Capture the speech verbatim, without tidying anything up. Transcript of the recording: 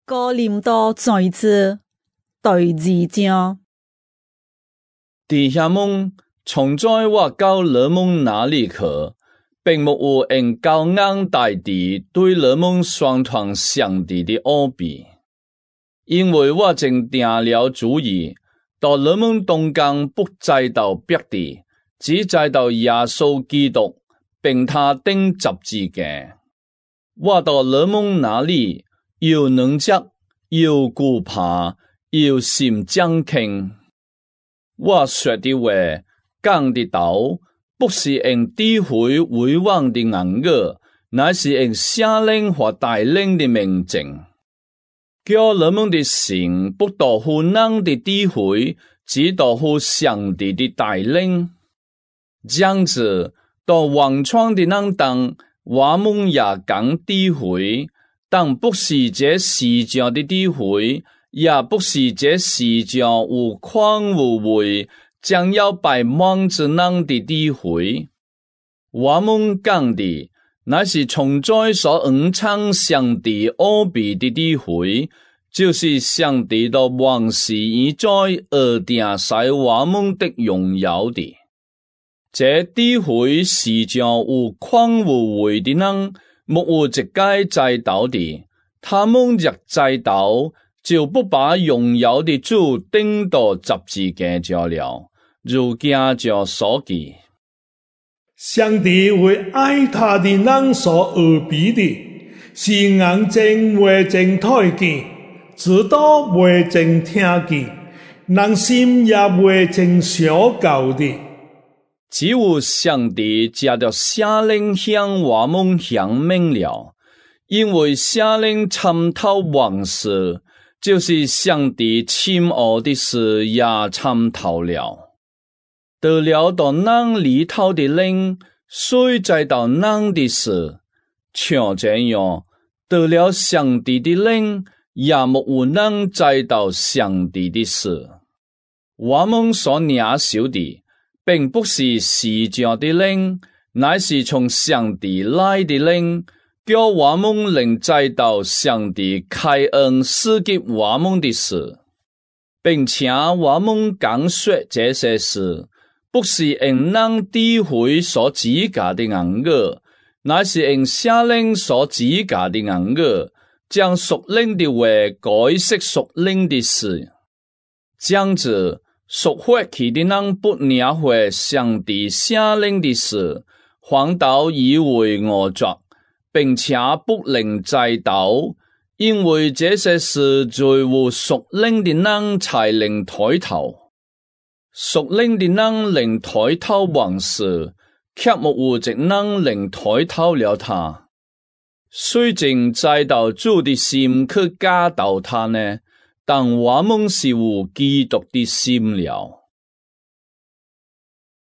哥林多前書第二章。 弟兄們，從在我到你們那裡去，並沒有用高硬大地對你們宣傳上帝的奧秘，因為我正定了主意，到你們當中不再到別地，只再到耶穌基督，並他釘十字架。我到你們那裡，又能者，又懼怕，又心驚恐。我說的話，講的道，不是用智慧委婉的言語，乃是用聖靈和帶領的明證，叫你們的心不倒乎人的智慧，只倒乎上帝的帶領。這樣子，到完全的人當，我們也講智慧，但不是這世上的智慧，也不是這世上有寬無為，將要敗亡之人的智慧。我們講的，乃是從在所隱藏上帝奧秘的智慧，就是上帝的萬事已在而定使我們的榮耀的。這智慧是將有寬無為的人，沒有一個知道的，他們若知道，就不把榮耀的主釘到十字架上了。如經上所記， 上帝為愛他的人所預備的，是眼睛未曾睇見，耳朵未曾聽見，人心也未曾想到的。 只有上帝藉着聖靈向我們顯明了，因為聖靈參透萬事，就是上帝深奧的事也參透了。得了到人裡頭的靈，雖知道人的事，像這樣得了上帝的靈，也沒有人知道上帝的事。我們所領受的，並不是世上的靈，乃是從上帝來的靈，叫我們能知道上帝開恩賜給我們的事，並且我們講說這些事，不是用人智慧所指教的言語，乃是用聖靈所指教的言語，將屬靈的話解釋屬靈的事。這樣子，屬血氣的人不領會上帝聖靈的事，反倒以為惡作，並且不能知道，因為這些事只有屬靈的人才能抬頭。屬靈的人能抬頭萬事，卻沒有一人能抬頭了他。雖正知道主的心去教導他呢，但我們是有基督的心了。